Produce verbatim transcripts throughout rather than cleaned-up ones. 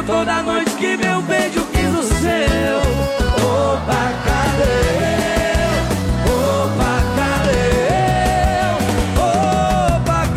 toda noite que meu beijo quis o seu. Opa, cadê? Opa, cadê? Opa,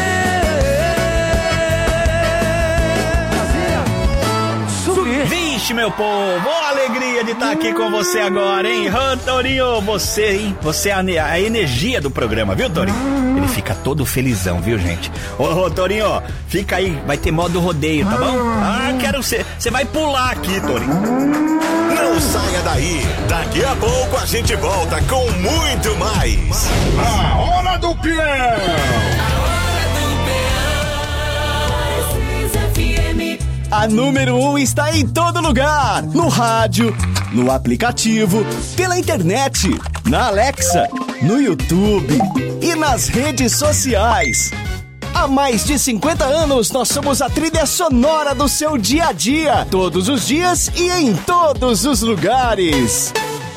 cadê? Subir. Vixe, meu povo, ó, alegria de estar aqui com você agora, hein? Ô, Torinho, você, hein? Você é a, a energia do programa, viu, Torinho? Ele fica todo felizão, viu, gente? Ô, ô Torinho, ó, fica aí, vai ter modo rodeio, tá bom? Ah, quero ser. Você vai pular aqui, Torinho. Não saia daí. Daqui a pouco a gente volta com muito mais. A Hora do Peão. A número um está em todo lugar. No rádio, no aplicativo, pela internet, na Alexa, no YouTube e nas redes sociais. Há mais de cinquenta anos, nós somos a trilha sonora do seu dia a dia. Todos os dias e em todos os lugares.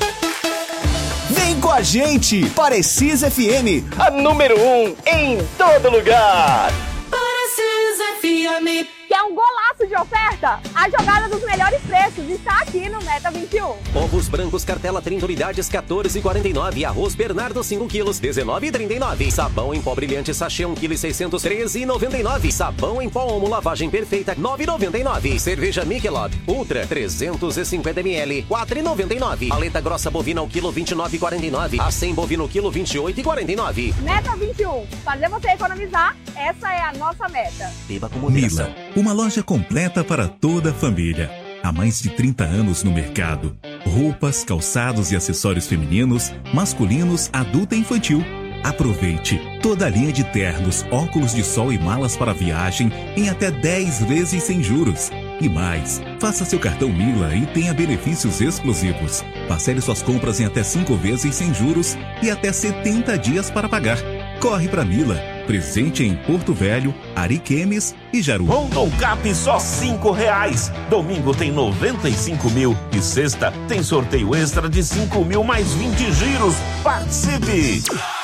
Vem com a gente, Parecis F M, a número um em todo lugar. Parecis F M. Quer um golaço de oferta? A jogada dos melhores preços está aqui no Meta vinte e um. Ovos brancos cartela trinta unidades, quatorze e quarenta e nove. Arroz Bernardo cinco quilos, dezenove e trinta e nove. Sabão em pó brilhante sachê um quilo e seiscentos, treze e noventa e nove. Sabão em pó Omo lavagem perfeita, nove e noventa e nove. Cerveja Michelob Ultra trezentos e cinquenta mililitros, quatro e noventa e nove. Paleta grossa bovina ao quilo vinte e nove e quarenta e nove. A cem bovino quilo vinte e oito e quarenta e nove. Meta vinte e um. Fazer você economizar, essa é a nossa meta. Beba com moderação. Mila, uma loja completa para toda a família. Há mais de trinta anos no mercado. Roupas, calçados e acessórios femininos, masculinos, adulto e infantil. Aproveite toda a linha de ternos, óculos de sol e malas para viagem em até dez vezes sem juros. E mais, faça seu cartão Mila e tenha benefícios exclusivos. Parcele suas compras em até cinco vezes sem juros e até setenta dias para pagar. Corre pra Mila. Presente em Porto Velho, Ariquemes e Jaru. Rondon Cap só cinco reais. Domingo tem noventa e cinco mil e sexta tem sorteio extra de cinco mil mais vinte giros. Participe!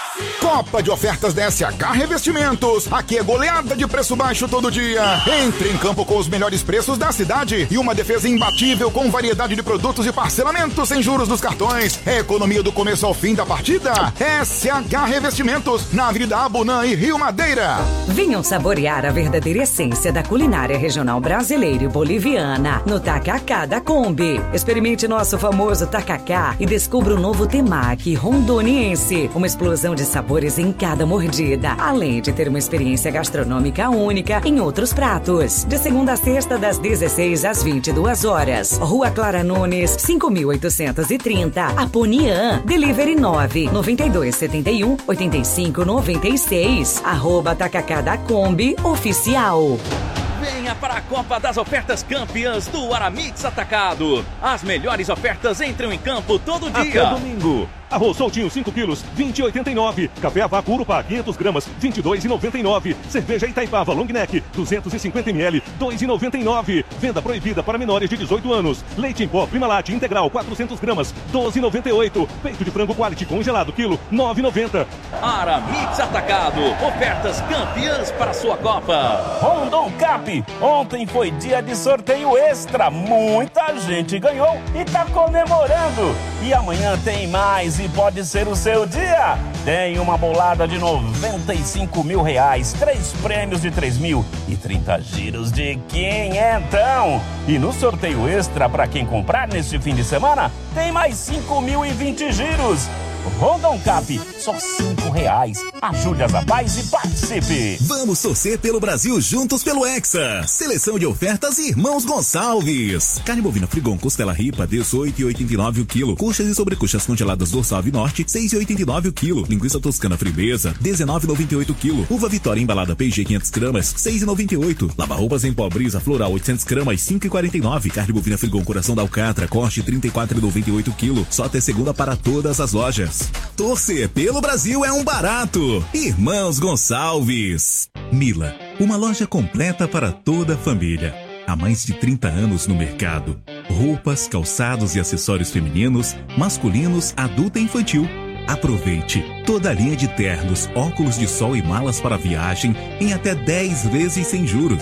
Copa de ofertas da S H Revestimentos. Aqui é goleada de preço baixo todo dia. Entre em campo com os melhores preços da cidade e uma defesa imbatível com variedade de produtos e parcelamentos sem juros nos cartões. É economia do começo ao fim da partida. S H Revestimentos, na Avenida Abunã e Rio Madeira. Venham saborear a verdadeira essência da culinária regional brasileira e boliviana no Tacacá da Kombi. Experimente nosso famoso tacacá e descubra o novo temaki rondoniense. Uma explosão de sabores em cada mordida, além de ter uma experiência gastronômica única em outros pratos. De segunda a sexta, das dezesseis às vinte e duas horas. Rua Clara Nunes, cinco mil oitocentos e trinta, Aponian. Delivery nove nove dois sete um oito cinco nove seis. Arroba Tacacá da Kombi Oficial. Venha para a Copa das Ofertas Campeãs do Aramix Atacado. As melhores ofertas entram em campo todo dia. Até domingo. Arroz soltinho cinco quilos, vinte e oitenta e nove. Café Avaco Urupá quinhentas gramas, vinte e dois e noventa e nove. Cerveja Itaipava Long Neck, duzentos e cinquenta mililitros, dois e noventa e nove. Venda proibida para menores de dezoito anos. Leite em pó Primalate integral quatrocentas gramas, doze e noventa e oito. Peito de frango Quality congelado quilo, nove e noventa. Aramix Atacado. Ofertas campeãs para a sua Copa. Rondon Cap. Ontem foi dia de sorteio extra. Muita gente ganhou e tá comemorando. E amanhã tem mais e pode ser o seu dia. Tem uma bolada de noventa e cinco mil reais, três prêmios de três mil e trinta giros de quinhentão. E no sorteio extra, para quem comprar neste fim de semana, tem mais cinco mil e vinte giros. Rondon Cap, só cinco reais. Ajude as rapazes e participe. Vamos torcer pelo Brasil juntos pelo Hexa. Seleção de ofertas Irmãos Gonçalves. Carne bovina Frigon costela ripa, dezoito e oitenta e nove o quilo. Coxas e sobrecoxas congeladas dorsal e norte, seis e oitenta e nove o quilo. Linguiça toscana Frimeza, dezenove e noventa e oito o quilo. Uva Vitória embalada P G quinhentas gramas, seis e noventa e oito. Lava-roupas em pó Brisa Floral oitocentas gramas, cinco e quarenta e nove. Carne bovina Frigon Coração da Alcatra, corte trinta e quatro e noventa e oito o quilo. Só até segunda para todas as lojas. Torcer pelo Brasil é um barato. Irmãos Gonçalves. Mila, uma loja completa para toda a família. Há mais de trinta anos no mercado. Roupas, calçados e acessórios femininos, masculinos, adulto e infantil. Aproveite toda a linha de ternos, óculos de sol e malas para viagem em até dez vezes sem juros.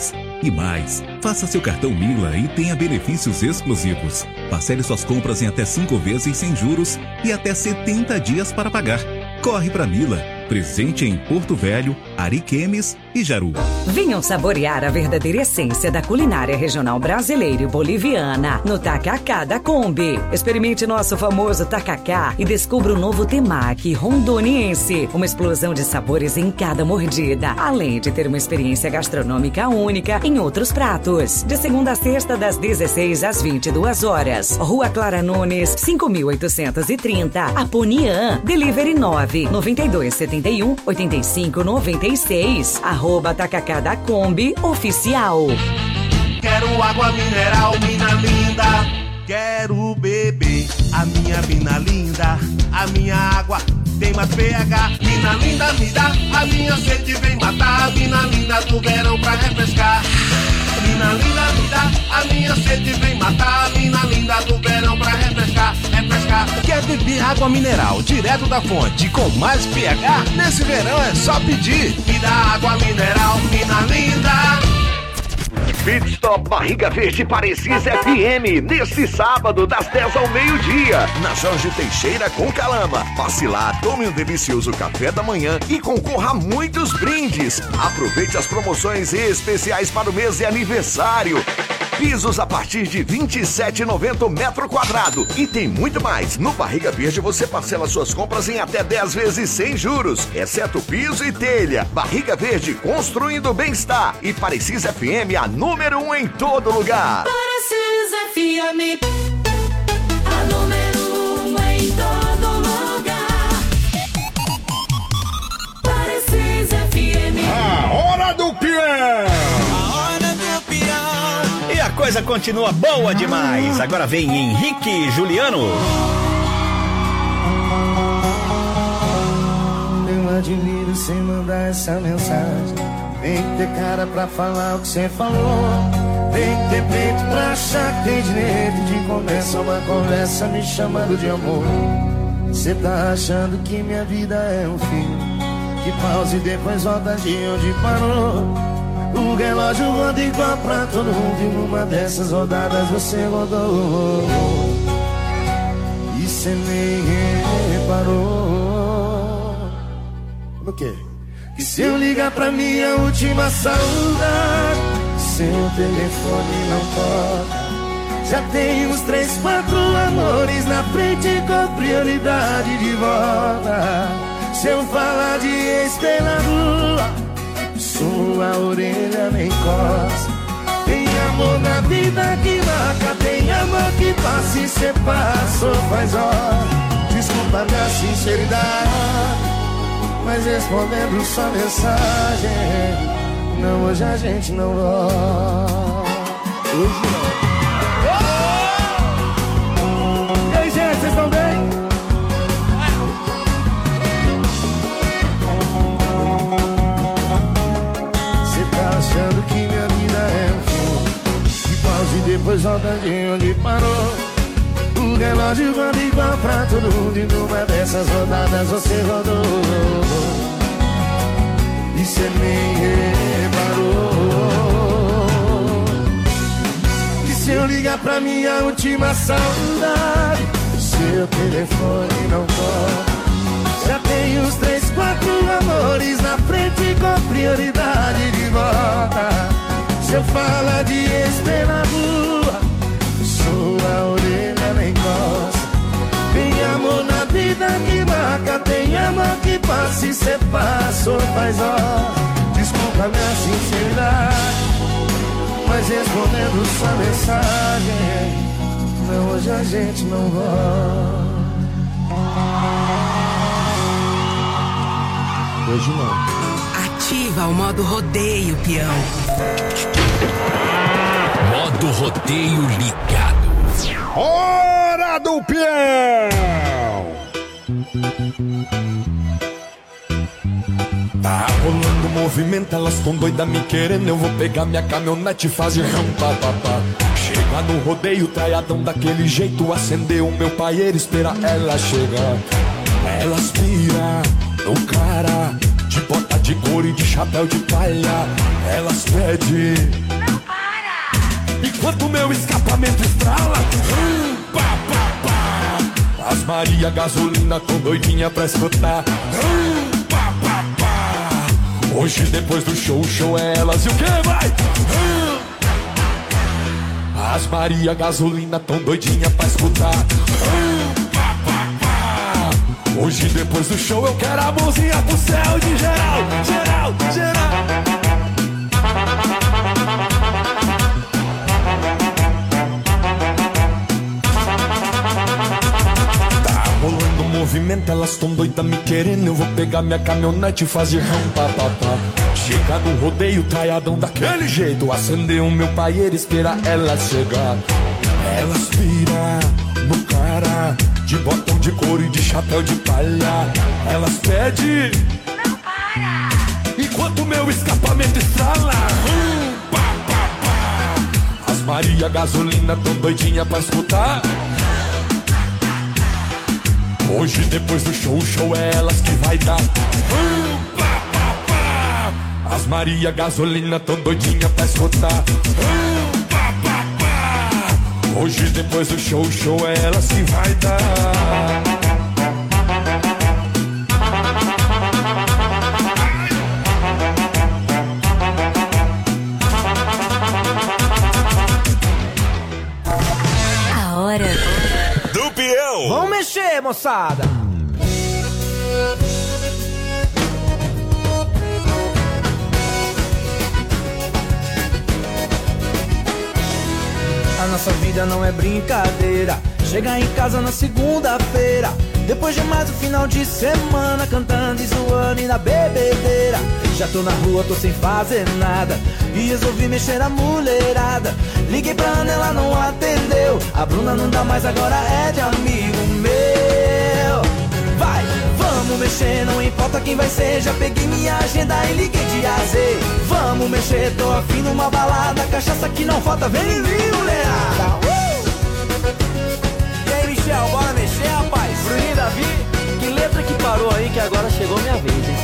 E mais, faça seu cartão Mila e tenha benefícios exclusivos. Parcele suas compras em até cinco vezes sem juros e até setenta dias para pagar. Corre pra Mila. Presente em Porto Velho, Ariquemes e Jaru. Venham saborear a verdadeira essência da culinária regional brasileira e boliviana no Tacacá da Kombi. Experimente nosso famoso tacacá e descubra o novo temaki rondoniense. Uma explosão de sabores em cada mordida, além de ter uma experiência gastronômica única em outros pratos. De segunda a sexta, das dezesseis às vinte e duas horas. Rua Clara Nunes, cinco mil oitocentos e trinta, Aponian. Delivery nove nove dois sete um oito cinco nove seis. Arroba Tacacá da Kombi Oficial. Quero água mineral, mina linda. Quero beber a minha mina linda. A minha água tem mais pH. Mina linda, me dá. A minha sede vem matar. A mina linda do verão pra refrescar. Mina linda, me dá. A minha sede vem matar. A mina linda do verão pra refrescar. Refrescar. Quer beber água mineral direto da fonte com mais pH? Nesse verão é só pedir. Me dá água mineral, mina linda. Pit Stop Barriga Verde Parecis F M, neste sábado, das dez ao meio-dia, na Jorge Teixeira com Calama. Passe lá, tome um delicioso café da manhã e concorra a muitos brindes. Aproveite as promoções especiais para o mês de aniversário. Pisos a partir de vinte e sete reais e noventa centavos metro quadrado. E tem muito mais. No Barriga Verde você parcela suas compras em até dez vezes sem juros, exceto piso e telha. Barriga Verde, construindo bem-estar. E Parecis F M, a número um em todo lugar. Parecis F M, a número um em todo lugar. Parecis F M. A hora do peão! A coisa continua boa demais. Agora vem Henrique Juliano. Eu admiro você mandar essa mensagem. Tem que ter cara pra falar o que você falou. Tem que ter peito pra achar que tem direito de começar uma conversa me chamando de amor. Você tá achando que minha vida é um filme que pausa e depois volta de onde parou. O relógio roda igual pra todo mundo e numa dessas rodadas você rodou. E cê nem reparou. No quê? Que se eu ligar pra minha última saudade, seu telefone não toca. Já tem uns três, quatro amores na frente com prioridade de volta. Se eu falar de ex pela rua, sua orelha nem coça. Tem amor na vida que marca, tem amor que passa e cê passou faz hora. Desculpa minha sinceridade, mas respondendo sua mensagem, não, hoje a gente não volta. Hoje não. E aí, gente, vocês estão bem? Achando que minha vida é um filme que pausa e depois volta de onde parou. O relógio roda igual pra todo mundo e numa dessas rodadas você rodou. E cê nem reparou. Que se eu ligar pra minha última saudade, seu telefone não toca. Já tem uns três, quatro amores na frente com prioridade de volta. Se eu falar de ex pela rua, sua orelha nem coça. Tem amor na vida que marca, tem amor que passa e cê passou faz hora. Desculpa minha sinceridade, mas respondendo sua mensagem, não, hoje a gente não volta. Hoje não. Ativa o modo rodeio, peão. Modo rodeio ligado. Hora do peão! Tá rolando movimento, elas tão doidas me querendo. Eu vou pegar minha caminhonete e fazer ram, pá, pá, pá. Chegar no rodeio, traiadão daquele jeito. Acender o meu paieiro, esperar ela chegar. Elas piram no cara, de bota de couro e de chapéu de palha. Elas pedem enquanto meu escapamento estrala. Hum, pá, pá, pá. As Maria gasolina tão doidinha pra escutar. Hum, pá, pá, pá. Hoje depois do show, o show é elas e o que vai? Hum. As Maria gasolina tão doidinha pra escutar. Hum, pá, pá, pá. Hoje depois do show eu quero a mãozinha pro céu de geral, geral, geral. Rolando movimento, elas tão doidas me querendo. Eu vou pegar minha caminhonete e fazer ram, pá, pá, pá. Chega no rodeio, traiadão daquele jeito. Acender o meu paieiro, esperar elas chegar. Elas viram no cara, de botão de couro e de chapéu de palha. Elas pedem, não para, enquanto meu escapamento estrala. Hum, pá, pá, pá. As Maria gasolina tão doidinha pra escutar. Hoje depois do show, o show é elas que vai dar. Hum, pá, pá, pá. As Maria gasolina tão doidinha pra escutar. Hum, pá, pá, pá. Hoje depois do show, o show é elas que vai dar. A hora do peão. Vamos mexer, moçada. A nossa vida não é brincadeira. Chega em casa na segunda-feira, depois de mais um final de semana, cantando e zoando e na bebedeira. Já tô na rua, tô sem fazer nada e resolvi mexer na mulherada. Liguei pra Ana, ela não atendeu. A Bruna não dá mais, agora é de amigo meu. Vai, vamos mexer, não importa quem vai ser. Já peguei minha agenda e liguei de A a Z. Vamos mexer, tô afim numa balada. Cachaça que não falta, vem em mim, mulherada. uh! E aí, Michel, bora mexer, rapaz? Bruninho, Davi, que letra que parou aí que agora chegou minha vez, hein?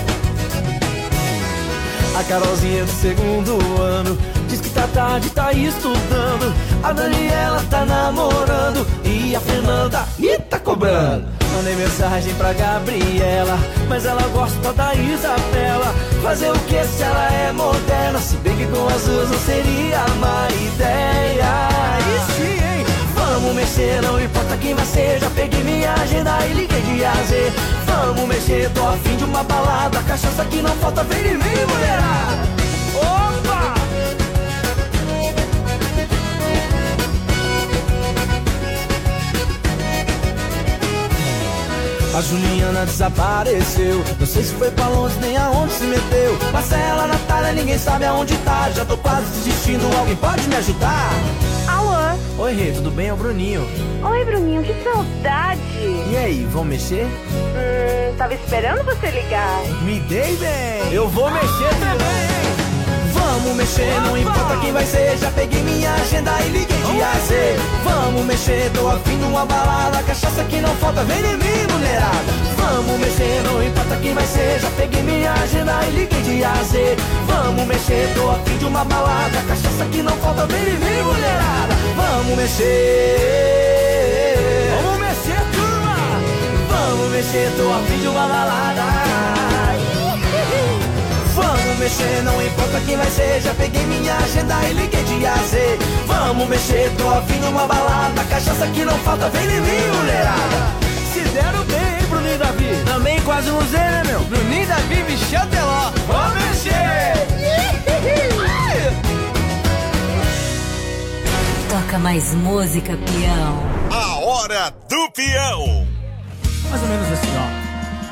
A Carolzinha do segundo ano diz que tá tarde, tá estudando. A Daniela tá namorando e a Fernanda e tá cobrando. Mandei mensagem pra Gabriela, mas ela gosta da Isabela. Fazer o que se ela é moderna? Se bem que com as duas não seria má ideia. E sim, hein? Vamos mexer, não importa quem vai ser. Já peguei minha agenda e liguei de A a Z. Vamos mexer, tô afim de uma balada. Cachaça que não falta, vem em mim, mulherada. Opa! A Juliana desapareceu, não sei se foi pra longe nem aonde se meteu. Marcela, Natália, ninguém sabe aonde tá. Já tô quase desistindo, alguém pode me ajudar? Alô? Oi, Rê, tudo bem? É o Bruninho. Oi, Bruninho, que saudade. E aí, vamos mexer? Hum, tava esperando você ligar. Me dei bem. Eu vou mexer também. Vamos mexer, não importa quem vai ser. Já peguei minha agenda e liguei de A a Z. Vamos mexer, tô afim numa balada. Cachaça que não falta, vem em mim, mulherada. Vamos mexer, não importa quem vai ser. Já peguei minha agenda e liguei de A a Z. Vamos mexer, tô afim de uma balada. Cachaça que não falta, vem em mim, mulherada. Vamos mexer. Vamos mexer, turma. Vamos mexer, tô afim de uma balada. Vamos mexer, não importa quem vai ser. Já peguei minha agenda e liguei de A a Z. Vamos mexer, tô afim numa balada. Cachaça que não falta, vem em mim, mulherada. Se deram bem, hein, Bruninho e Davi? Também quase um Z, né, meu? Bruninho e Davi, Michel Teló. Vamos mexer! Toca mais música, peão. A hora do peão. Mais ou menos assim, ó.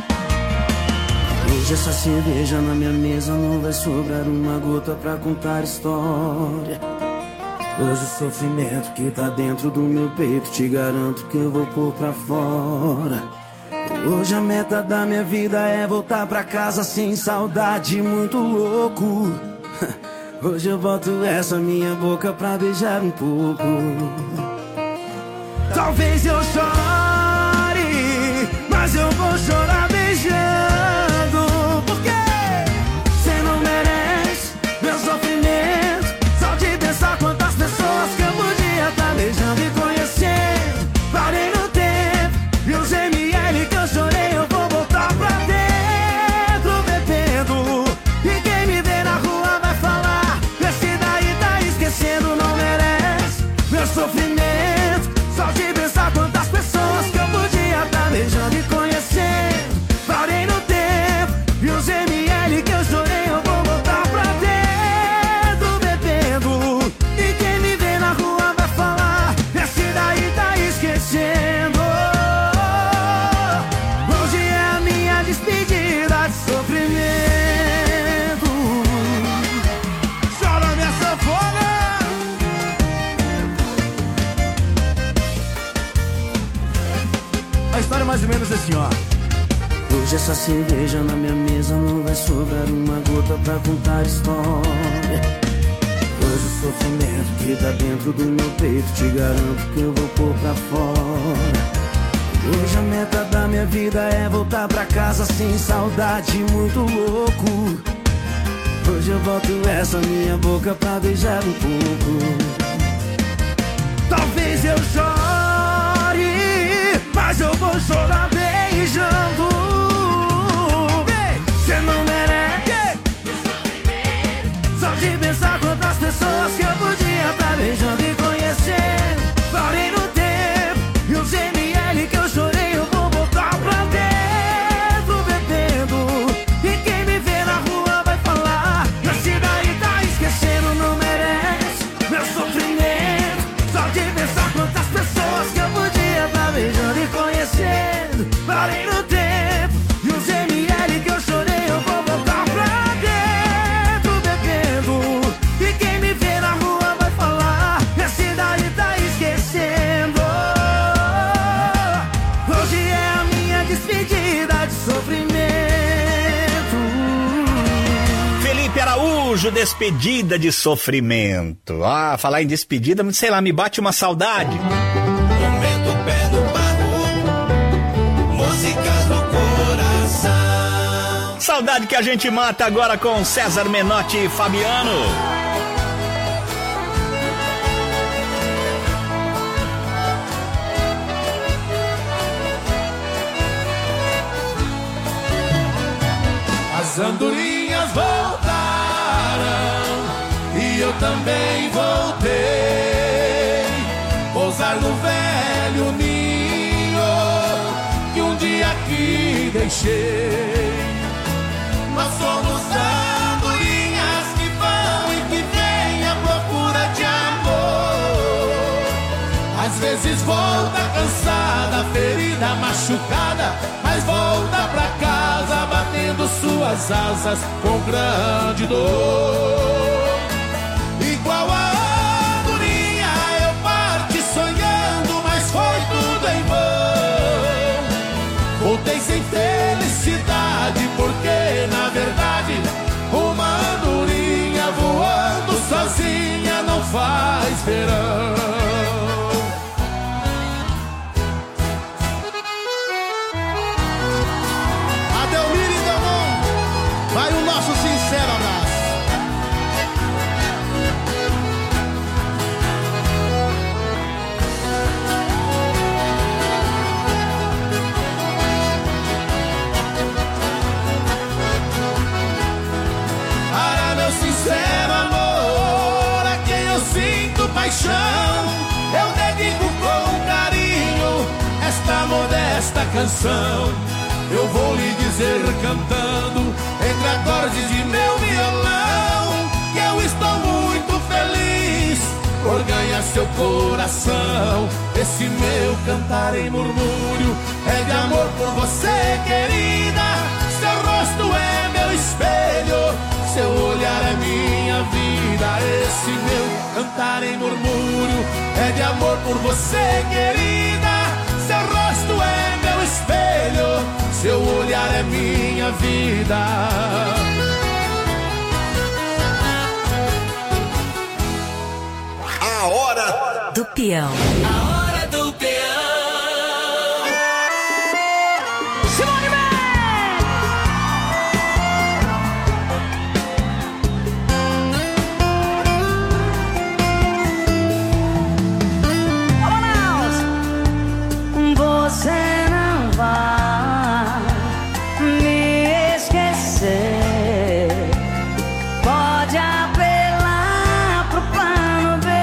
Hoje essa cerveja na minha mesa não vai sobrar uma gota pra contar história. Hoje o sofrimento que tá dentro do meu peito te garanto que eu vou pôr pra fora. Hoje a meta da minha vida é voltar pra casa sem saudade, muito louco. Hoje eu boto essa minha boca pra beijar um pouco. Talvez eu chore, mas eu vou chorar beijando. Porque cê não merece meu sofrimento. Só de pensar quantas pessoas que eu essa cerveja na minha mesa não vai sobrar uma gota pra contar história. Pois o sofrimento que tá dentro do meu peito, te garanto que eu vou pôr pra fora. Hoje a meta da minha vida é voltar pra casa sem saudade, muito louco. Hoje eu boto essa minha boca pra beijar um pouco. Talvez eu chore, mas eu vou chorar beijando. Cê não merece. Só de pensar quantas pessoas que eu podia tá beijando e conhecendo. Parei no tempo e os M L que eu chorei eu vou botar pra dentro bebendo. E quem me vê na rua vai falar, na cidade tá esquecendo, não merece meu sofrimento. Só de pensar quantas pessoas que eu podia tá beijando e conhecendo. Parei no tempo e os M L que eu chorei eu vou botar pra dentro bebendo. E quem me vê na rua vai falar, minha cidade tá esquecendo. Hoje é a minha despedida de sofrimento. Felipe Araújo, despedida de sofrimento. Ah, falar em despedida, sei lá, me bate uma saudade. Momento pé no barro, músicas no coração. Saudade que a gente mata agora com César Menotti e Fabiano. As andorinhas voltaram e eu também voltei. Pousar no velho ninho que um dia aqui deixei. Nós somos andorinhas que vão e que vêm à procura de amor. Às vezes volta cansada, ferida, machucada, mas volta pra casa batendo suas asas com grande dor. Igual a andorinha eu parti sonhando, mas foi tudo em vão. Voltei sem felicidade, porque na verdade uma andorinha voando sozinha não faz verão. Vai o nosso sincero abraço. Para meu sincero amor, a quem eu sinto paixão, eu dedico com carinho esta modesta canção. Eu vou lhe dizer cantando entre acordes de meu violão que eu estou muito feliz por ganhar seu coração. Esse meu cantar em murmúrio é de amor por você, querida. Seu rosto é meu espelho, seu olhar é minha vida. Esse meu cantar em murmúrio é de amor por você, querida. Seu rosto é meu espelho, seu olhar é minha vida. A hora do peão. A hora do peão. Simone Vamos! Você não vai me esquecer. Pode apelar pro plano B.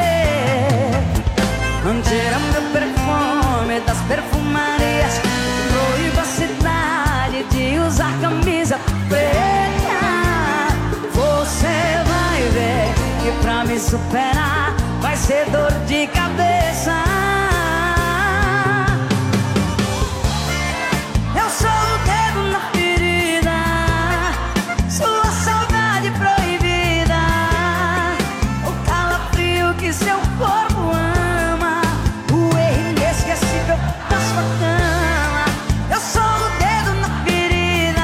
Tira meu perfume das perfumarias. Proíba a cidade de usar camisa preta. Você vai ver que pra me superar vai ser dor de cabeça. Eu sou o dedo na ferida, sua saudade proibida, o calafrio que seu corpo ama, o erro inesquecível da sua cama. Eu sou o dedo na ferida,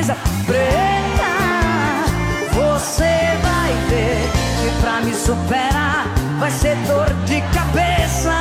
camisa preta. Você vai ver que pra me superar vai ser dor de cabeça.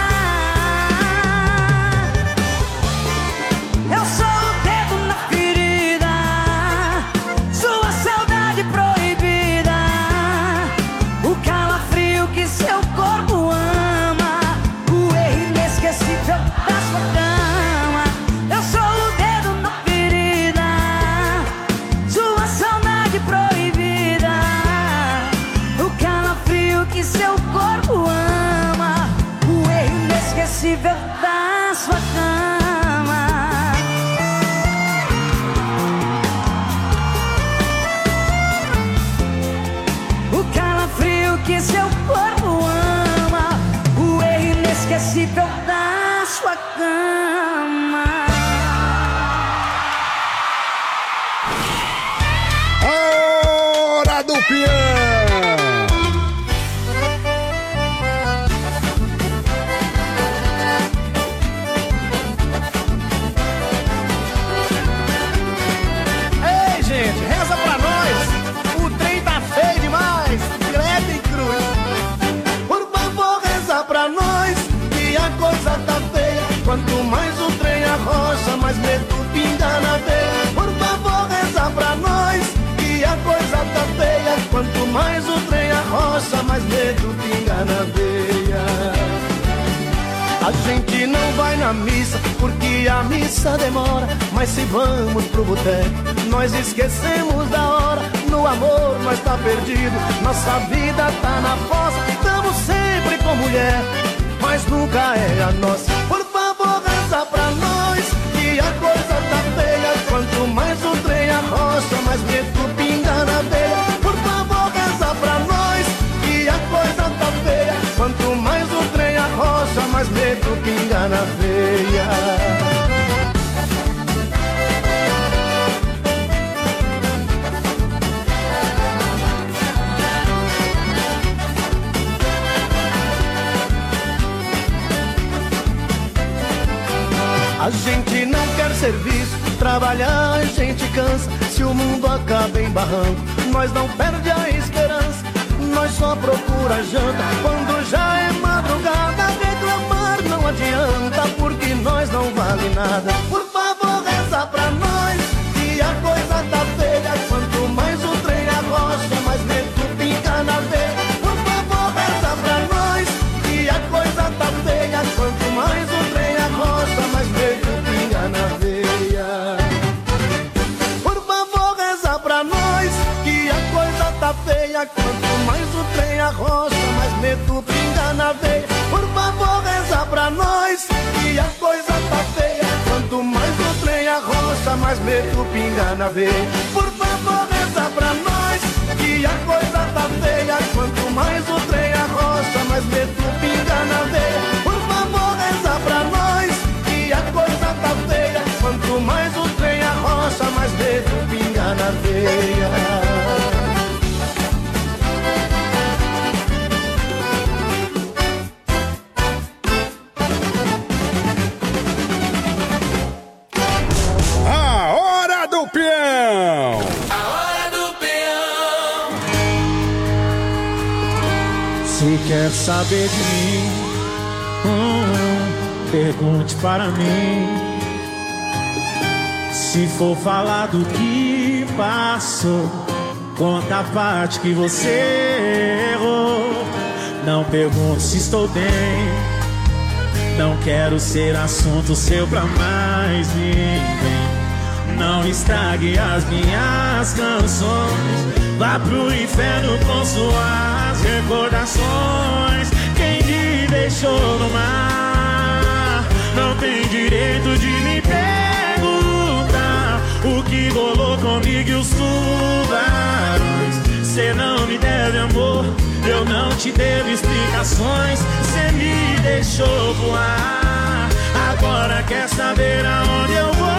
Eu sou o dedo na ferida, sua saudade proibida, o calafrio que seu corpo ama, o erro inesquecível da sua cama. Eu sou o dedo na ferida, sua saudade proibida, o calafrio que seu corpo ama, o erro inesquecível da sua cama. Que seu corpo ama, o erro inesquecível da sua cama. Hora do peão! Ei, gente, reza pra nós. O trem tá feio demais. Pra nós, que a coisa tá feia. Quanto mais o trem arrocha, mais medo pinga na veia. Por favor, reza pra nós, que a coisa tá feia. Quanto mais o trem arrocha, mais medo pinga na veia. A gente não vai na missa, porque a missa demora. Mas se vamos pro boteco, nós esquecemos da hora. No amor nós tá perdido, nossa vida tá na fossa. Estamos sempre com mulher, mas nunca é a nossa. Por favor, reza pra nós, que a coisa tá feia. Quanto mais o trem arrocha, mais medo pinga na veia. Por favor, reza pra nós, que a coisa tá feia. Quanto mais o trem arrocha, mais medo pinga na veia. A gente não quer serviço, trabalhar a gente cansa. Se o mundo acaba em barranco, nós não perde a esperança. Nós só procura janta quando já é madrugada. Reclamar não adianta, porque nós não vale nada. Por favor, reza pra nós, que a coisa tá feia. Quanto mais o trem arrocha, mais medo pinga na veia. Por favor, reza pra nós, que a coisa tá feia. Quanto mais o trem arrocha, mais medo pinga na veia. Por favor, reza pra nós, que a coisa tá feia. Quanto mais o trem arrocha, mais medo pinga na veia. Por favor, reza pra nós, que a coisa tá feia. Quanto mais o trem arrocha, mais medo pinga na veia. Por favor, reza pra nós, que a coisa tá feia. Quanto mais o trem arrocha, mais medo pinga na veia. Por favor, reza pra nós, que a coisa tá feia. Quanto mais o trem arrocha, mais medo pinga na veia. Se quer saber de mim, hum, pergunte para mim. Se for falar do que passou, conta a parte que você errou. Não pergunte se estou bem, não quero ser assunto seu pra mais ninguém. Não estrague as minhas canções, vá pro inferno com suas recordações. Quem me deixou no mar não tem direito de me perguntar o que rolou comigo e os tubarões. Cê não me deve amor, eu não te devo explicações. Cê me deixou voar, agora quer saber aonde eu vou.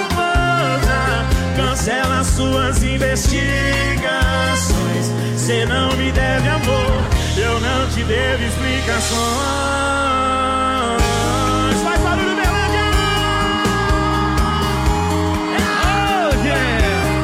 Cancela suas investigações. Cê não me deve amor, eu não te devo explicações. Faz barulho, Belândia! Oh, yeah!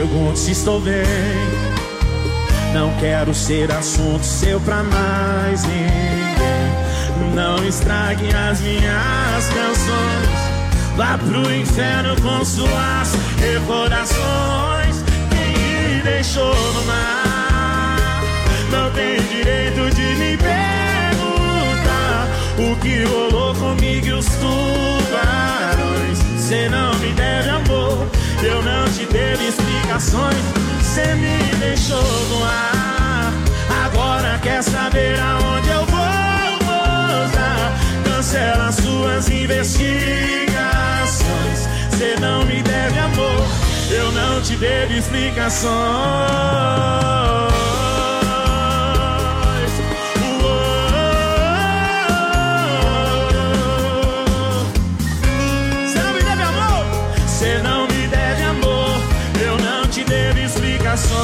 pergunto se estou bem. Não quero ser assunto seu pra mais ninguém. Não estrague as minhas canções. Vá pro inferno com suas recordações. Quem me deixou no mar não tem direito de me perguntar o que rolou comigo e os tubarões. Cê não me deve amor, eu não te devo explicações. Cê me deixou no ar, agora quer saber aonde eu vou pousar. Cancela suas investigações. Cê não me deve amor, eu não te devo explicações. Cê não me deve amor, eu não te devo explicações.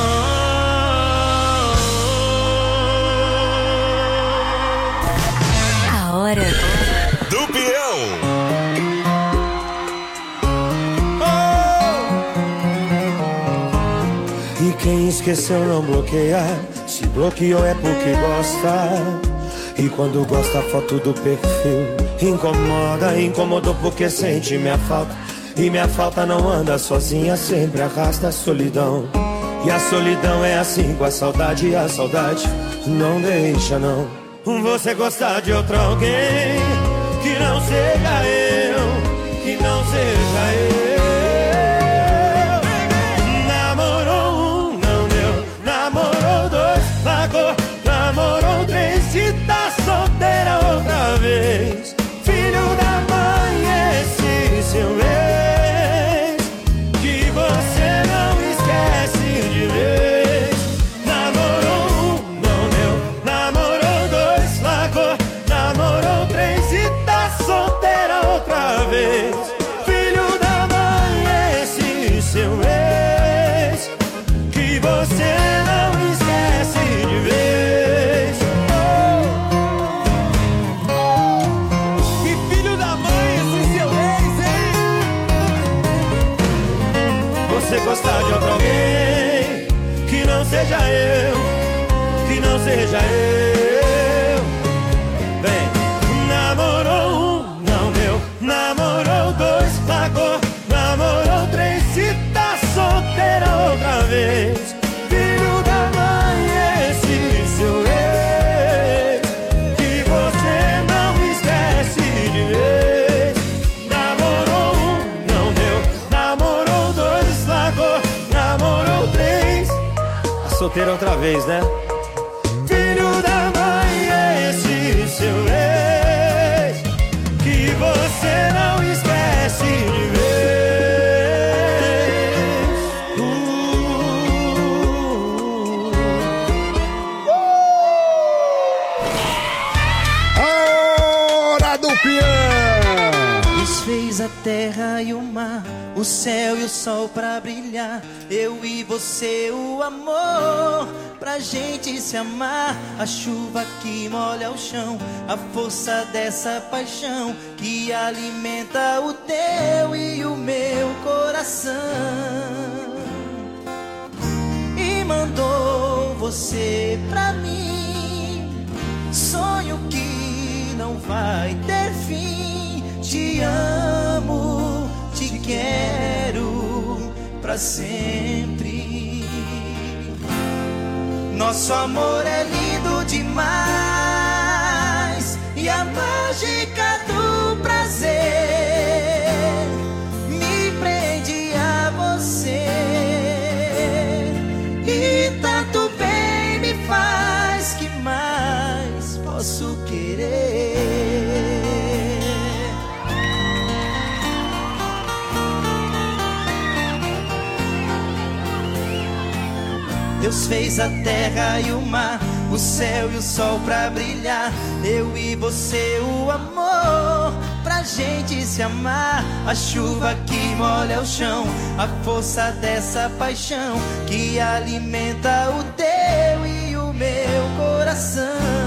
A hora do peão. Oh! E quem esqueceu não bloqueia. Se bloqueou é porque gosta. E quando gosta a foto do perfil incomoda, incomodou porque sente minha falta. E minha falta não anda sozinha, sempre arrasta a solidão. E a solidão é assim com a saudade, e a saudade não deixa não. Você gostar de outro alguém que não seja eu, que não seja eu. Namorou um, não deu, namorou dois, largou, namorou três, se tá solteira outra vez. Filho da mãe, esse seu ex. Filho da mãe, esse seu ex, que você não esquece de vez. Oh. Que filho da mãe, esse seu ex, hein? Você gostar de outro alguém que não seja eu, que não seja eu. Vem, namorou um, não deu. Namorou dois, pagou, namorou três, se tá solteira outra vez. Filho da mãe, esse seu ex, que você não esquece de vez. Namorou um, não deu, namorou dois, pagou, namorou três. Tá solteira outra vez, né? Filho da mãe, esse seu ex, que você não esquece de vez. Hora do peão! Desfez a terra e o mar, o céu e o sol pra brilhar. Eu e você, o amor, pra gente se amar. A chuva que molha o chão, a força dessa paixão que alimenta o teu e o meu coração. E mandou você pra mim, sonho que não vai ter fim. Te amo, te quero pra sempre. Nosso amor é lindo demais, e a mágica do prazer me prende a você. E tanto bem me faz, que mais posso querer? Deus fez a terra e o mar, o céu e o sol pra brilhar. Eu e você, o amor, pra gente se amar. A chuva que molha o chão, a força dessa paixão que alimenta o teu e o meu coração.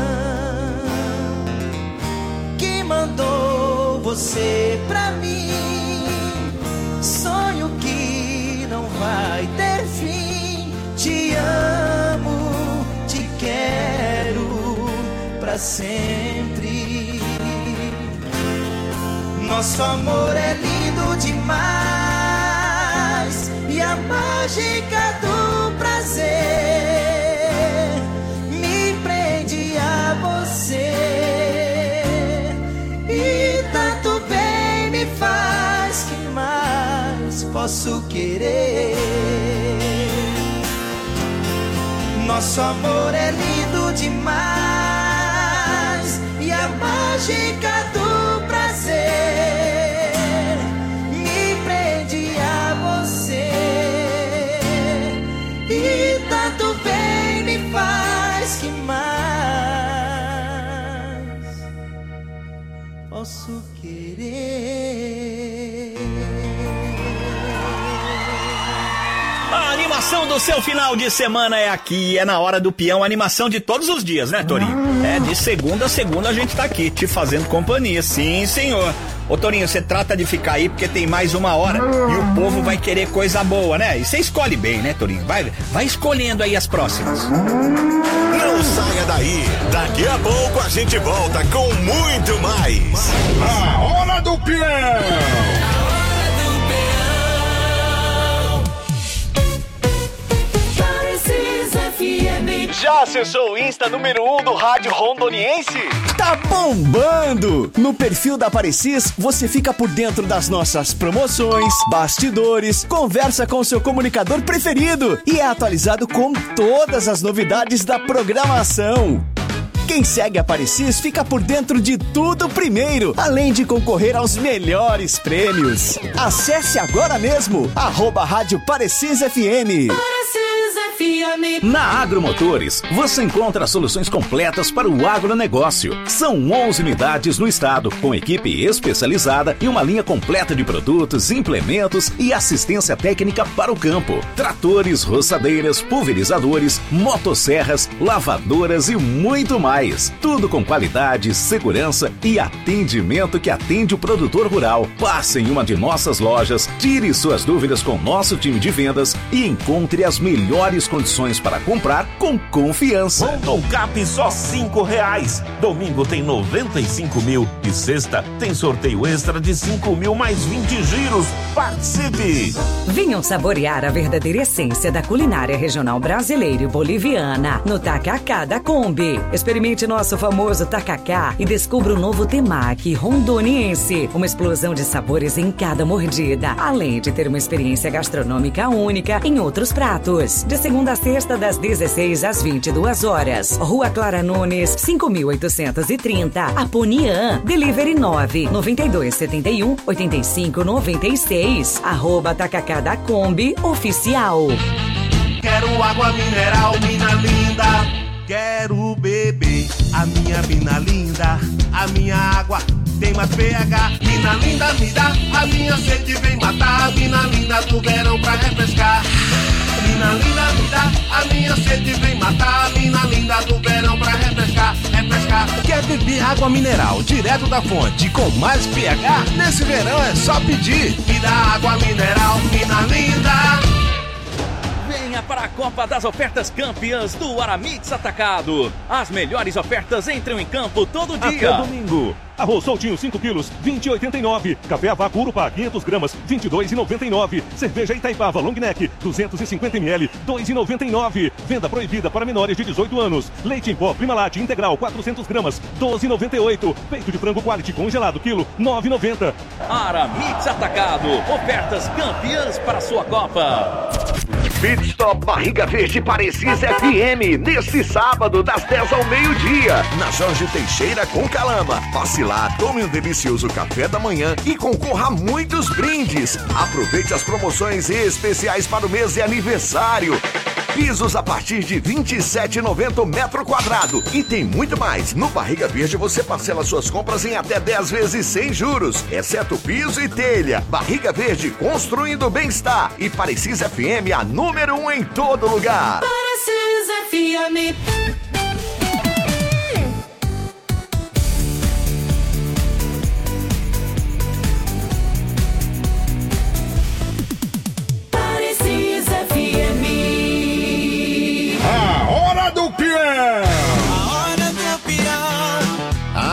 Que mandou você pra mim, sonho que não vai ter fim. para sempre. Nosso amor é lindo demais e a mágica do prazer me prende a você. E tanto bem me faz, que mais posso querer? Nosso amor é lindo demais e a mágica do prazer me prende a você. E tanto bem me faz, que mais posso querer? A animação do seu final de semana é aqui, é na hora do peão, animação de todos os dias, né, Torinho? É, de segunda a segunda a gente tá aqui, te fazendo companhia, sim, senhor. Ô, Torinho, você trata de ficar aí porque tem mais uma hora e o povo vai querer coisa boa, né? E você escolhe bem, né, Torinho? Vai, vai escolhendo aí as próximas. Não saia daí, daqui a pouco a gente volta com muito mais. A hora do peão! Já acessou o Insta número um do rádio rondoniense? Tá bombando! No perfil da Parecis, você fica por dentro das nossas promoções, bastidores, conversa com seu comunicador preferido e é atualizado com todas as novidades da programação. Quem segue a Parecis fica por dentro de tudo primeiro, além de concorrer aos melhores prêmios. Acesse agora mesmo, arroba Rádio Parecis F M. Na Agromotores, você encontra soluções completas para o agronegócio. São onze unidades no estado, com equipe especializada e uma linha completa de produtos, implementos e assistência técnica para o campo. Tratores, roçadeiras, pulverizadores, motosserras, lavadoras e muito mais. Tudo com qualidade, segurança e atendimento que atende o produtor rural. Passe em uma de nossas lojas, tire suas dúvidas com nosso time de vendas e encontre as melhores condições para comprar com confiança. Rondon Cap só cinco reais. Domingo tem noventa e cinco mil e sexta tem sorteio extra de cinco mil mais vinte giros. Participe! Venham saborear a verdadeira essência da culinária regional brasileira e boliviana no Tacacá da Kombi. Experimente nosso famoso tacacá e descubra o novo temaki rondoniense. Uma explosão de sabores em cada mordida, além de ter uma experiência gastronômica única em outros pratos. De segunda a sexta, das dezesseis às vinte e duas horas. Rua Clara Nunes, cinco mil oitocentos e trinta, Aponian. Delivery nove nove dois sete um oito cinco nove seis. Arroba Tacacá da Kombi Oficial. Quero água mineral, mina linda. Quero beber a minha mina linda. A minha água tem mais pH. Mina linda, me dá. A minha sede vem matar. Mina linda do verão pra refrescar. Mina linda, me dá, a minha sede vem matar. Mina linda do verão pra refrescar, refrescar. Quer beber água mineral direto da fonte com mais pH? Nesse verão é só pedir. Me dá água mineral, mina linda. Venha para a Copa das Ofertas Campeãs do Aramix Atacado. As melhores ofertas entram em campo todo dia. Até domingo. Arroz soltinho cinco quilos, vinte e oitenta e nove. Café Avaco Urupá quinhentas gramas, vinte e dois e noventa e nove. Cerveja Itaipava Long Neck duzentos e cinquenta mililitros, dois e noventa e nove. Venda proibida para menores de dezoito anos. Leite em pó Primalate integral quatrocentas gramas, doze e noventa e oito. Peito de frango Quality congelado quilo, nove e noventa. Aramix Atacado. Ofertas campeãs para sua Copa. Pit Stop Barriga Verde Parecis F M, neste sábado, das dez ao meio-dia, na Jorge Teixeira com Calama. Passe lá, tome um delicioso café da manhã e concorra a muitos brindes. Aproveite as promoções especiais para o mês de aniversário. Pisos a partir de vinte e sete reais e noventa centavos metro quadrado. E tem muito mais. No Barriga Verde você parcela suas compras em até dez vezes sem juros, exceto piso e telha. Barriga Verde, construindo bem-estar. E Parecis F M, a número um em todo lugar. Parecis F M. A hora do peão! A hora do peão!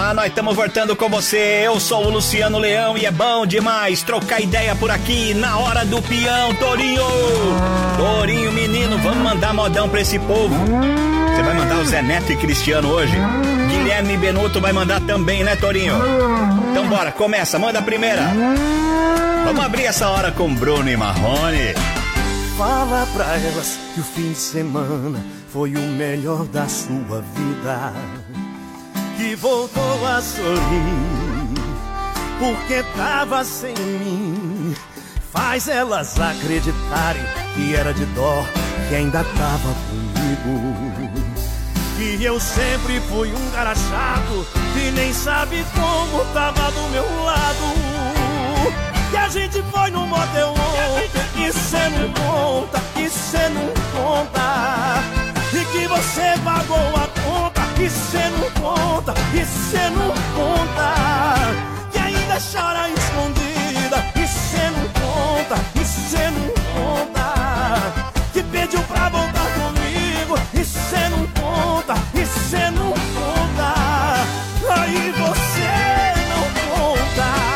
lá, nós estamos voltando com você. Eu sou o Luciano Leão e é bom demais trocar ideia por aqui na hora do peão, Torinho. Torinho, menino, vamos mandar modão pra esse povo. Você vai mandar o Zé Neto e Cristiano hoje? Guilherme Benuto vai mandar também, né, Torinho? Então bora, começa, manda a primeira. Vamos abrir essa hora com Bruno e Marrone. Fala pra elas que o fim de semana foi o melhor da sua vida, que voltou a sorrir porque tava sem mim. Faz elas acreditarem que era de dó, que ainda tava comigo, que eu sempre fui um cara chato, que nem sabe como tava do meu lado, que a gente foi no motel ontem e cê não conta, e cê não conta, e que você pagou a conta e cê não conta, e cê não conta, que ainda chora escondida e cê não conta, e cê não conta, que pediu pra voltar comigo e cê não conta, e cê não conta, aí você não conta.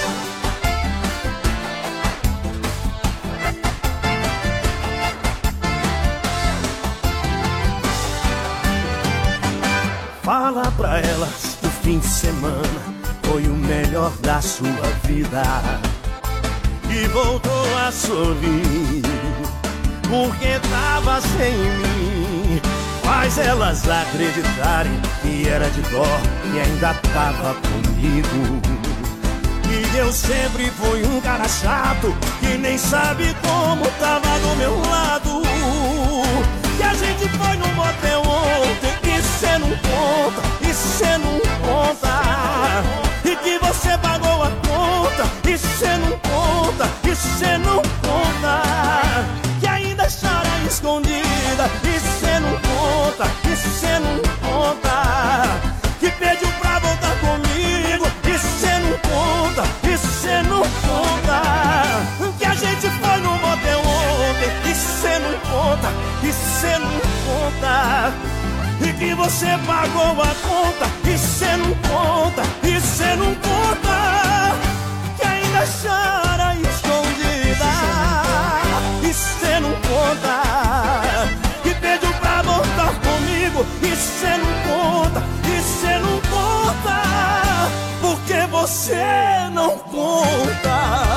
Fala pra elas que o fim de semana foi o melhor da sua vida, e voltou a sorrir porque tava sem mim. Faz elas acreditarem que era de dó, que ainda tava comigo, que eu sempre fui um cara chato, que nem sabe como tava do meu lado, que a gente foi no motel ontem e cê não conta, e cê não conta, e que você pagou a conta e cê não conta, e cê não conta, que ainda chora escondida e cê não conta, e cê não conta, que pediu pra voltar comigo e cê não conta, e cê não conta, que a gente foi no motel ontem e cê não conta, e cê não conta, e que você pagou a conta e cê não conta, e cê não conta, que ainda chora escondida e cê não conta, que pediu pra voltar comigo e cê não conta, e cê não conta, porque você não conta.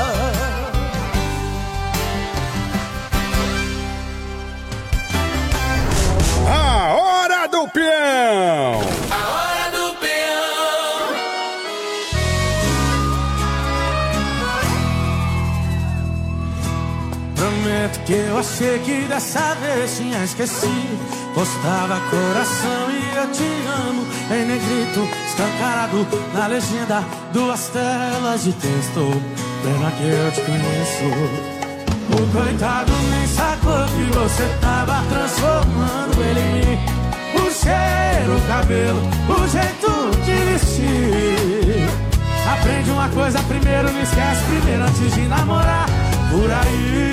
A hora do peão! A hora do peão! Prometo que eu achei que dessa vez tinha esquecido. Postava coração e eu te amo em negrito, escancarado na legenda, duas telas de texto. Pena que eu te conheço. O coitado nem sacou que você tava transformando ele em mim. O cheiro, o cabelo, o jeito de vestir. Aprende uma coisa primeiro, não esquece primeiro antes de namorar. Por aí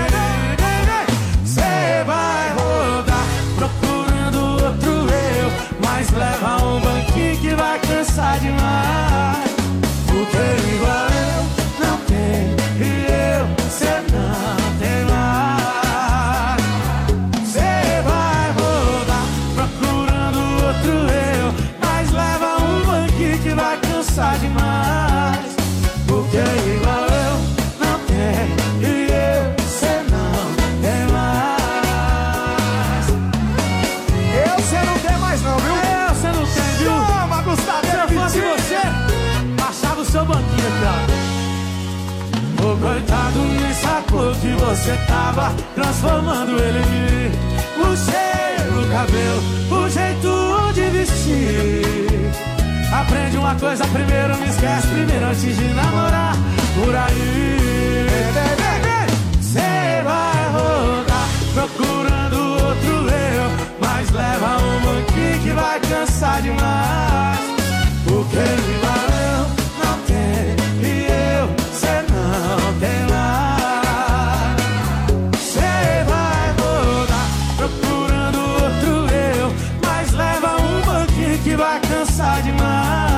cê vai rodar procurando outro eu, mas leva um banquinho que vai cansar demais. Porque igual eu não tem, e eu, cê não tem mais. Cê vai rodar procurando outro eu, mas leva um banquinho que vai cansar demais. Porque igual eu não tem, e eu, cê não tem mais. Eu cê não tem mais não, viu? Eu cê não tem, viu? Toma, Gustavo! Se eu fosse você, baixava o seu banquinho aqui, ó. O coitado nem sacou que você tava transformando ele em mim. O cheiro, o cabelo, o jeito de vestir. Aprende uma coisa primeiro, não esquece primeiro antes de namorar. Por aí cê vai rodar procurando outro eu, mas leva um banquinho que vai cansar demais. Porque igual eu não tenho, e eu, cê não tem mais. Cê vai rodar procurando outro eu, mas leva um banquinho que vai cansar demais.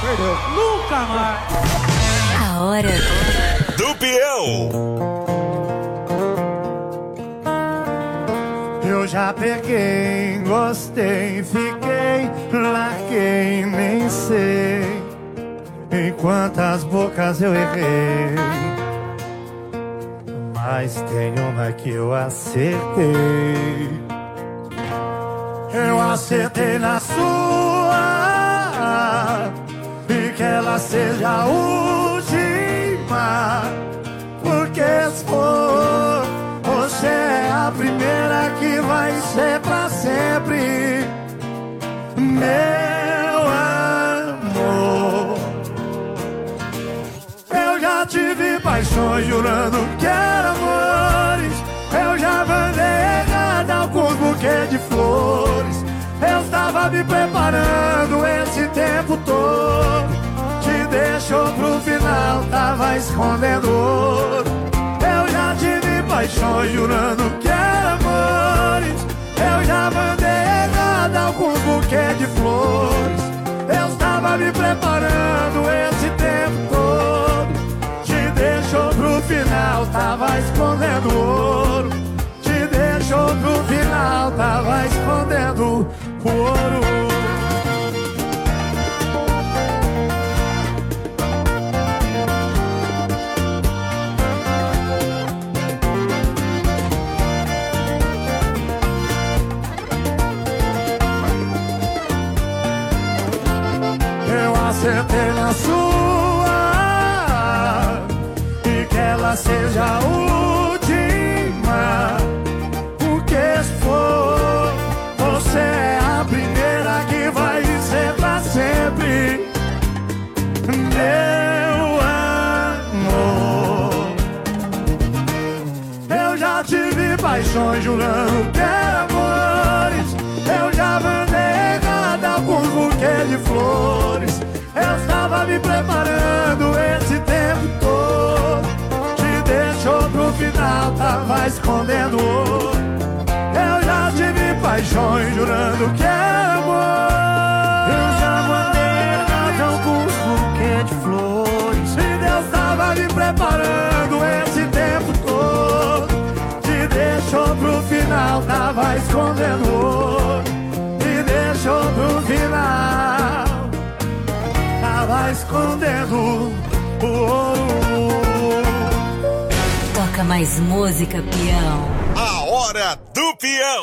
perdeu. Nunca mais. A hora do peão. Eu já peguei, gostei, fiquei, larguei, nem sei em quantas bocas eu errei. Mas tem uma que eu acertei. Eu acertei na sua, e que ela seja a última. Porque se for, você é a primeira que vai ser pra sempre. Meu amor, eu já tive paixões jurando que eram amores. Eu já mandei errado alguns buquês de flores. Eu estava me preparando esse tempo todo. Te deixou pro final, tava escondendo ouro. Eu já tive paixões jurando que eram amores. Eu já mandei errado alguns buquês de flores. Eu estava me preparando esse tempo todo. Te deixou pro final, tava escondendo ouro. Te deixou pro final, tava escondendo o ouro. Eu acertei na sua, e que ela seja a última. Porque se for, você é a primeira que vai ser pra sempre. Meu amor, eu já tive paixões jurando que eram amores. Eu já mandei errado alguns buquês de flores. Eu estava me preparando esse tempo todo. Te deixou pro final, tava escondendo ouro. Eu já tive paixões jurando que era amor. Eu já mandei errado alguns buquês de flores. E Deus tava me preparando esse tempo todo. Te deixou pro final, tava escondendo ouro. Te deixou pro final, tava escondendo o ouro. Toca mais música, peão. A hora do peão.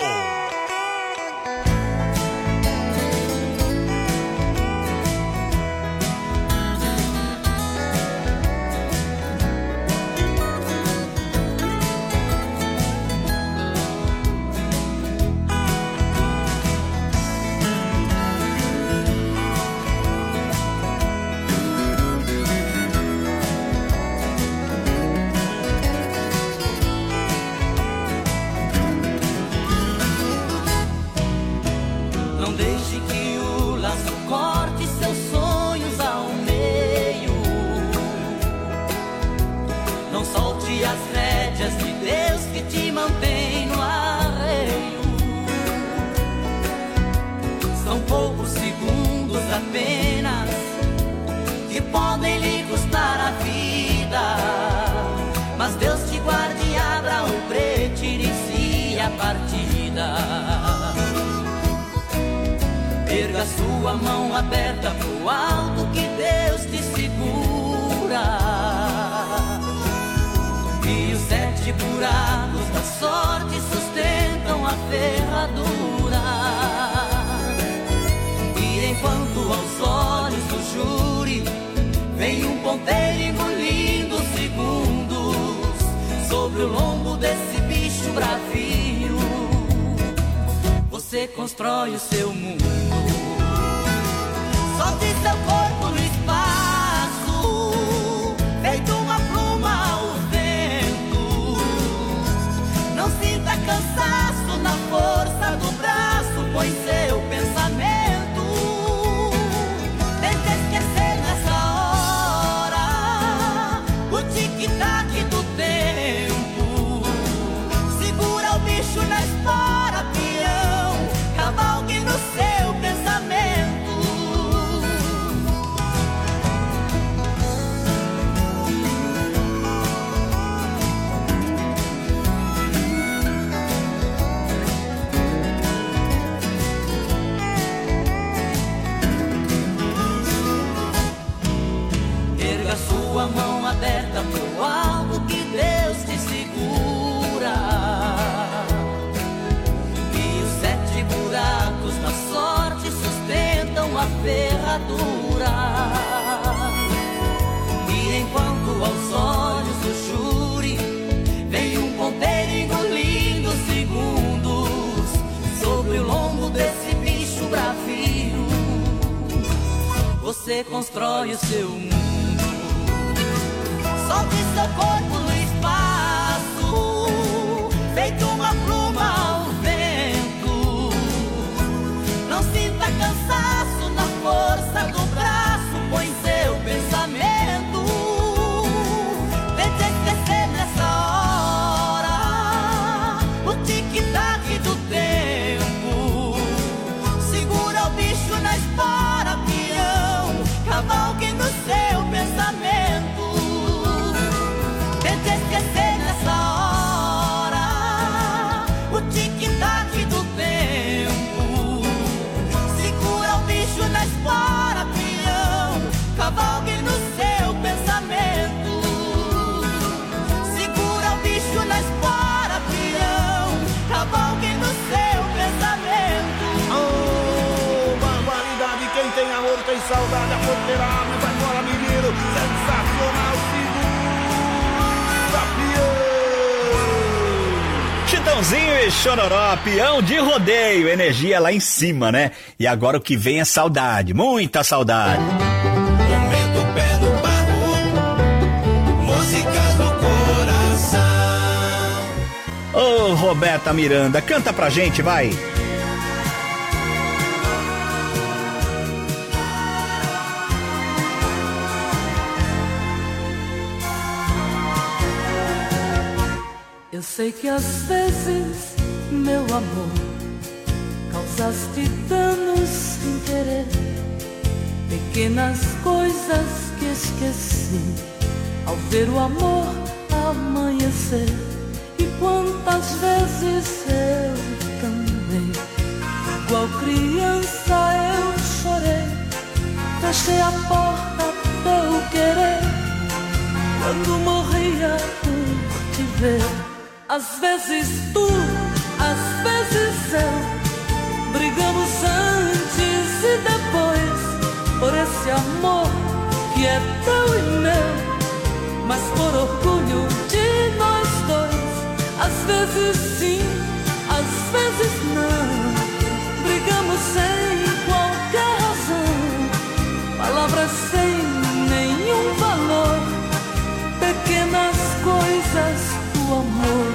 Apenas que podem lhe custar a vida, mas Deus te guarde e abra o preto e inicie a partida. Erga sua mão aberta pro alto que Deus te segura, e os sete buracos da sorte sustentam a ferradura. Enquanto aos olhos do júri vem um ponteiro engolindo segundos sobre o lombo desse bicho bravio, você constrói o seu mundo. Solte seu corpo no espaço, feito uma pluma ao vento. Não sinta cansaço na força do braço, pois seu pensamento na espora, peão, cavalgue no seu ferradura. E enquanto aos olhos do júri vem um ponteiro engolindo segundos sobre o lombo desse bicho bravio, você constrói o seu mundo. Solte seu corpo no espaço, feito uma pluma ao vento. Não sinta cansaço na força do braço, põe seu pensamento. Tente esquecer nessa hora o tic-tac do tempo. Segura o bicho na espora, peão, cavalgue no seu pensamento. Tente esquecer nessa hora o tic-tac do tempo. Segura o bicho na espora, peão, cavalgue no seu pensamento. Segura o bicho na espora, peão, cavalgue no seu pensamento. Oh, barbaridade, quem tem amor tem saudade. A porteira abre, vai embora, menino. Sensacional, Chitãozinho e Chororó, peão de rodeio, energia lá em cima, né? E agora o que vem é saudade, muita saudade. Momento pé no barro, músicas no coração. Ô, Roberta Miranda, canta pra gente, vai. Eu sei que às vezes, meu amor, causaste danos sem querer, pequenas coisas que esqueci ao ver o amor amanhecer. E quantas vezes eu também, igual criança eu chorei, fechei a porta teu querer, quando morria por te ver. Às vezes tu, às vezes eu, brigamos antes e depois por esse amor que é teu e meu, mas por orgulho de nós dois. Às vezes sim, às vezes não, brigamos sem qualquer razão, palavras sem nenhum valor, pequenas coisas do amor.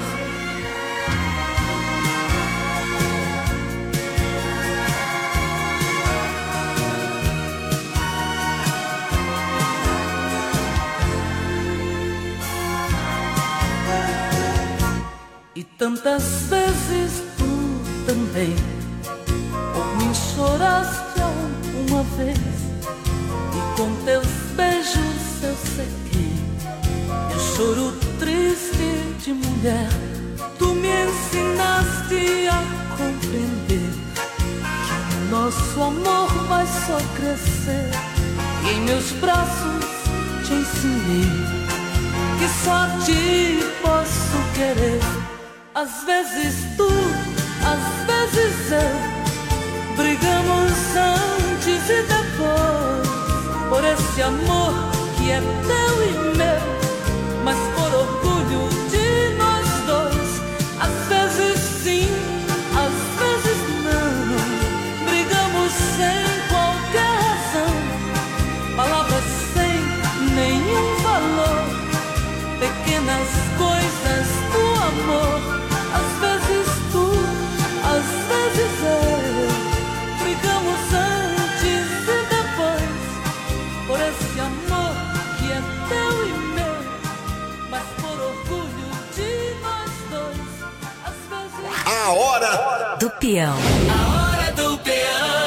E tantas vezes tu também por mim choraste alguma vez, e com teus beijos eu sequei eu choro triste de mulher. Tu me ensinaste a compreender que o nosso amor vai só crescer, e em meus braços te ensinei que só a ti posso querer. Às vezes tu, às vezes eu, brigamos antes e depois por esse amor que é teu e meu, mas por orgulho de nós dois. Às vezes sim, às vezes não, brigamos sem qualquer razão, palavras sem nenhum valor, pequenas coisas do amor. Às vezes tu, às vezes eu, brigamos antes e depois por esse amor que é teu e meu, mas por orgulho de nós dois. Às vezes a hora do peão. A hora do peão.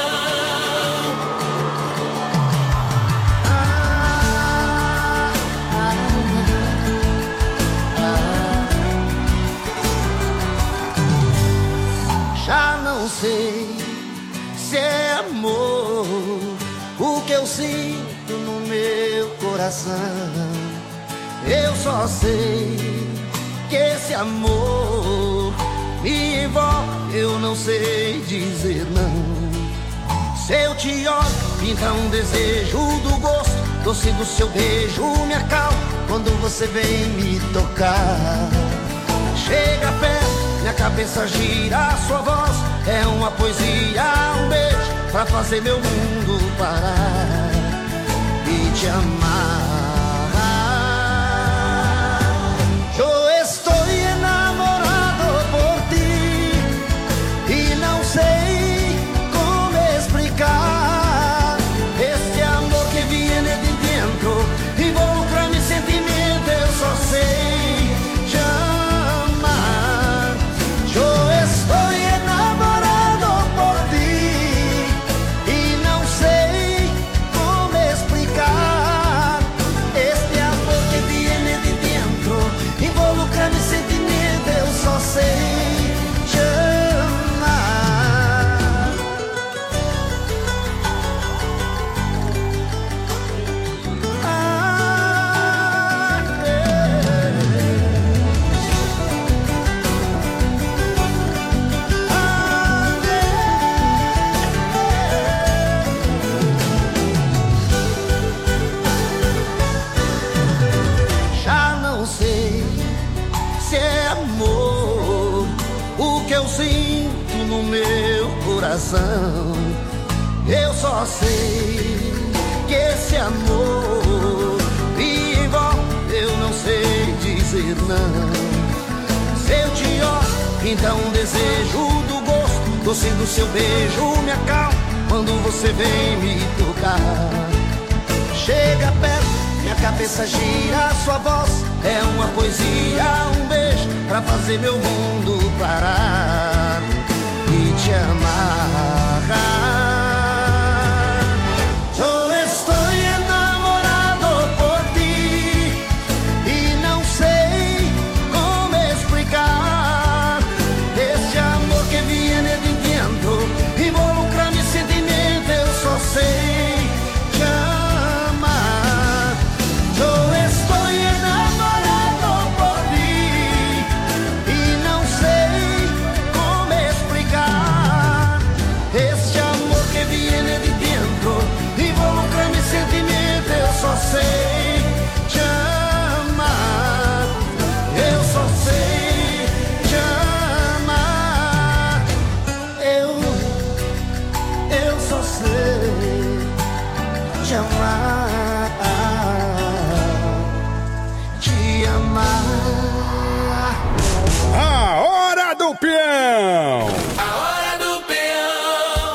Já não sei se é amor o que eu sinto no meu coração. Eu só sei que esse amor me envolve, eu não sei dizer não. Se eu te olho, pinta um desejo do gosto doce do seu beijo, me acalma quando você vem me tocar. Chega perto, minha cabeça gira, a sua voz é uma poesia, um beijo pra fazer meu mundo parar e te amar. Eu estou enamorado por ti e não sei como explicar este amor que viene de dentro, involucra mi sentimento, eu só sei te amar. Eu estou enamorado por ti e não sei como explicar este amor que viene de dentro, involucra mi sentimento, eu só sei te amar. Ah, já não sei se é amor o que eu sinto no meu coração. Eu só sei que esse amor me envolve, eu não sei dizer não. Se eu te olho, então um desejo do gosto doce do seu beijo, me acalma quando você vem me tocar. Chega perto, minha cabeça gira, sua voz é uma poesia, um beijo pra fazer meu mundo parar e te amar. Eu estou enamorado por ti e não sei como explicar este amor que viene de dentro, involucra mi sentimento, eu só sei te amar. Eu estou enamorado por ti e não sei como explicar este amor que viene de dentro, involucra mi sentimento, eu só sei te amar. Eu só sei te amar. Eu, eu só sei te amar, te amar. A hora do peão! A hora do peão.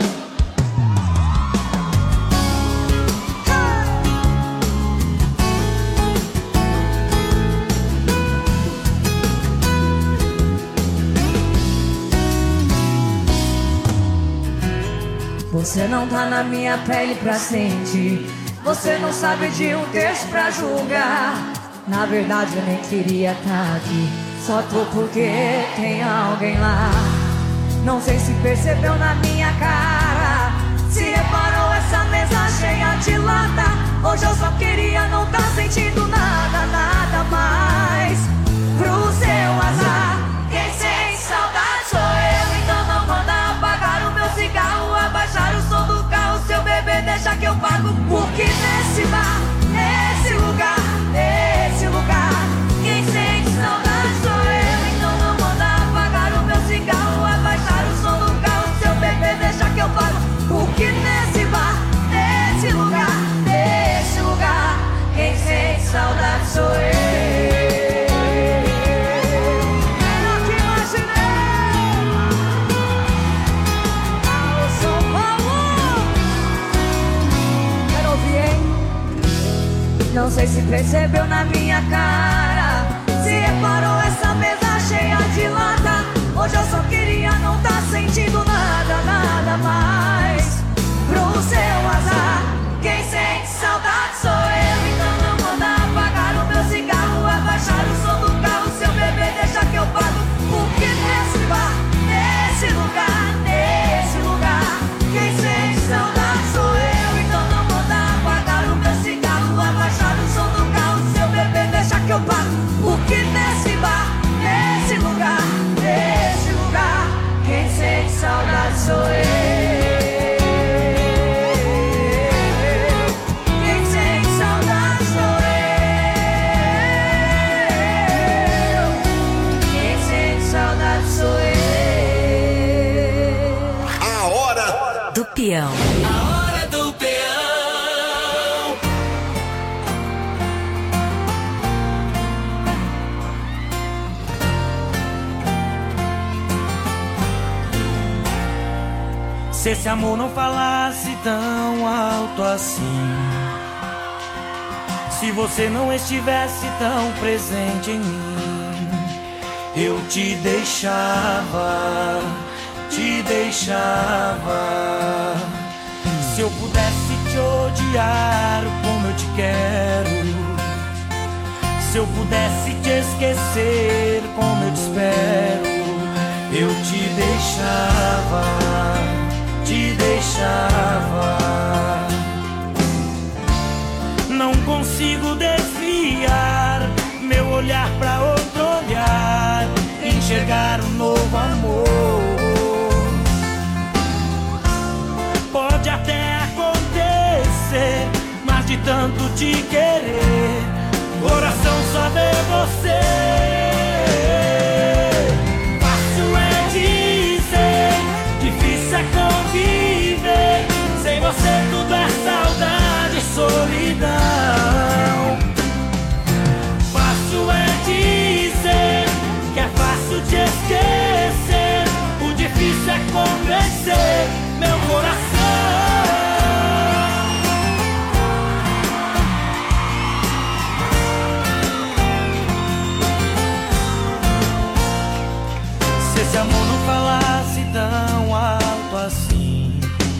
Você não tá na minha pele pra sentir, você não sabe de um texto pra julgar. Na verdade eu nem queria tá aqui, só tô porque tem alguém lá. Não sei se percebeu na minha cara, se reparou essa mesa cheia de lata. Hoje eu só queria não tá sentindo nada, nada mais. Pro seu azar, quem sente saudade sou eu. Então não manda apagar o meu cigarro, abaixar o som do carro. Seu bebê deixa que eu pago, porque nesse bar, nesse lugar, nesse lugar, quem sente saudade sou eu. Então não manda apagar o meu cigarro, abaixar o som do carro. Seu bebê deixa que eu pago, porque nesse bar, nesse lugar, nesse lugar, quem sente saudade sou eu. Não sei se percebeu na minha cara, se reparou essa mesa cheia de lata. Hoje eu só queria não tá sentindo nada, nada mais. Pro seu azar, quem sente saudade sou eu. Então não manda apagar o meu cigarro, abaixar o som do carro. Seu bebê deixa que eu pago, porque nesse bar, nesse lugar, nesse lugar, quem sente saudade sou eu. Então não manda apagar o meu cigarro, abaixar o som do carro. Seu bebê deixa que eu pago, porque nesse bar, nesse lugar, nesse lugar, quem sente saudade sou eu. A hora do peão. Se esse amor não falasse tão alto assim, se você não estivesse tão presente em mim, eu te deixava, te deixava. Se eu pudesse te odiar como eu te quero, se eu pudesse te esquecer como eu te espero, eu te deixava, te deixava. Não consigo desviar meu olhar pra outro olhar, enxergar um novo amor. Pode até acontecer, mas de tanto te querer, coração só vê você. Fácil é dizer, difícil é conviver, sem você tudo é saudade e solidão. Fácil é dizer que é fácil te esquecer, o difícil é convencer meu coração. Se esse amor não falasse tão alto assim,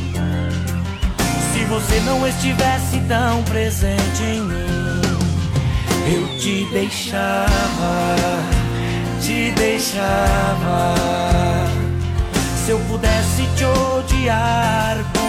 se você não estivesse tão presente em mim, eu te deixava, te deixava. Se eu pudesse te odiar